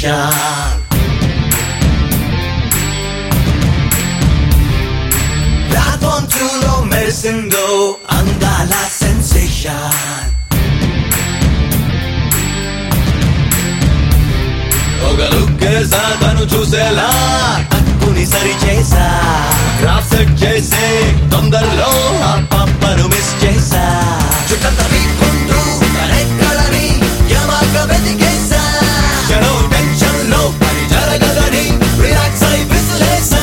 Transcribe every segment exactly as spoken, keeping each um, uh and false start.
sensation. రాత్రంతులో మెరిసిందో అందాల sensation. ఒక లుక్కేసా తను చూసేలా తక్కుని సరి చేసా. గ్రాఫ్ సెట్ చేసే తొందరలో ఆ పప్పను మిస్ చేసా. చుట్టంతా వీక్కుంటూ తనెక్కడని యమక వెతికేసా. చలో టెన్షన్ లో పని జరగదని రిలాక్స్ అయి విసిలేసా.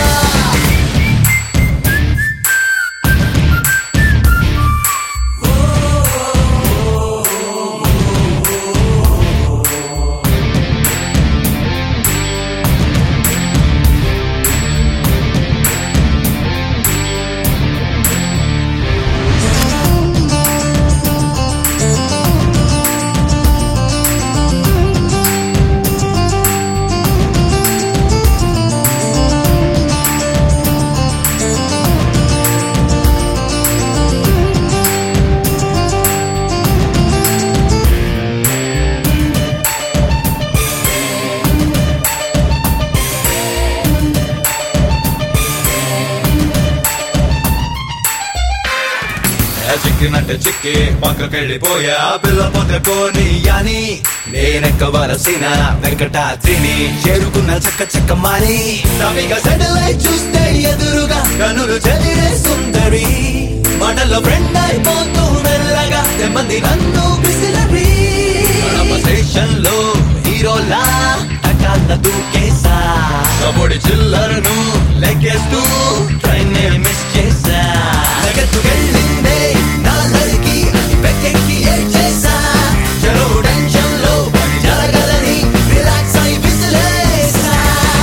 చిక్కినట్టు చిక్కి పక్కకెళ్ళిపోయా. పిల్ల పొద్దు పోని అని నేనెక్కవలసిన వెంకటాద్రిని చేరుకున్న చక్క చక్క మాని. తమిగా సెటిలైట్ చూస్తే ఎదురుగా కనులు చెదిరే సుందరి. మాటల్లో ఫ్రెండ్ అయిపోతూ మెల్లగా తెమ్మంది నన్ను బిసిలరి. స్టేషన్ లో హీరోలా టకాల దూకేసా. కబోడి చిల్లరను లెక్కేస్తూ ట్రైన్ మిస్ చేసా. లగెత్తుకెళ్ళిందే నా నరికి వెక్కెక్కి ఏడ్చేసా. చలో టెన్షన్ లో పని జరగదని రిలాక్స్ అయి విసిలేసా.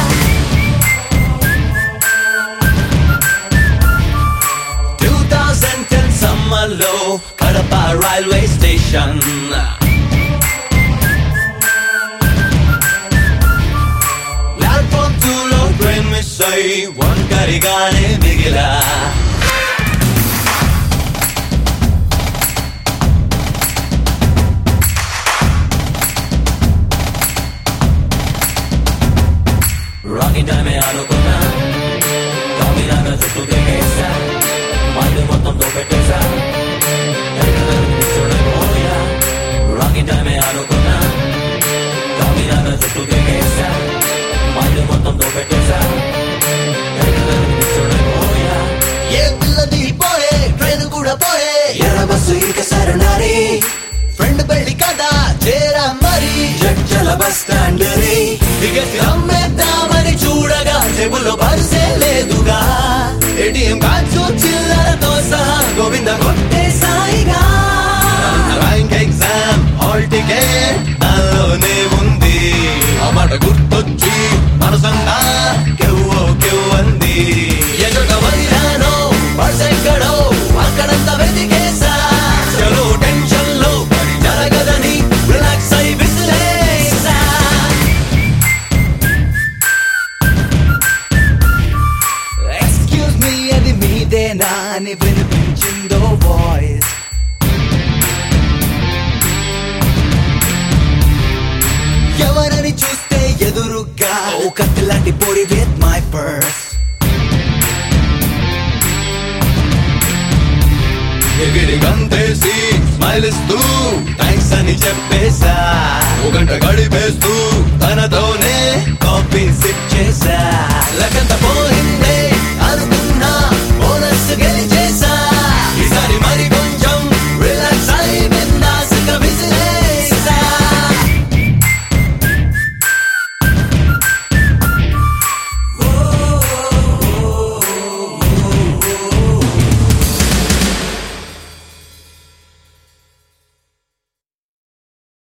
టూ థౌజండ్ టెన్ సమ్మర్ లో Kadapa railway station. Platform two లో ట్రైన్ మిస్ అయి ఒంటరిగానే మిగిలా. రాకింగ్ టైమే అనుకున్నా కామిలాగా చుట్టూ తిరిగేసా. మైండ్ మొత్తం దోపెట్టేసా. రాకింగ్ టైమే అనుకున్నా కామిలాగా చుట్టూ తిరిగేసా. మైండ్ మొత్తం దోపెట్టేసా. ఏ పిల్లది పోయే ట్రైన్ కూడా పోయే. ఎర్ర బస్సు ఇక సరణారి ఫ్రెండ్ పెళ్లి కదా చేరా మరి. జడ్చల బస్ స్టాండ్ టికెట్ అమ్మేద్దామని చూడగా జేబులో పర్సే లేదుగా. ఏటీఎం కార్డ్స్ చిల్లరతో సహా గోవింద కొట్టే సాయిగా. ర్యాంక్ ఎగ్జామ్ హాల్ టికెట్ దానిలోనే ఉంది. ఆ మాట గుర్తొచ్చి మనసంతా కెవ్వో కెవ్వంది. ఎదుట వదిలానో పర్స్ ఎక్కడో అక్కడంతా వెతికేసా. చలో టెన్షన్ లో పని జరగదని రిలాక్స్ అయి విసిలేసా. ఎక్స్క్యూజ్ మీ అది మీదేనా అని వినిపించిందో వాయిస్. ఎవరని చూస్తే ఎదురుగా ఓ కత్తిలాంటి పొడి విత్ మై పర్స్. ఎగిరి గంతేసి స్మైల్ ఇస్తూ థ్యాంక్స్ అని చెప్పేసా. ఒక గంట గడిపేస్తూ తనతోనే కాఫీ సిప్ చేసా.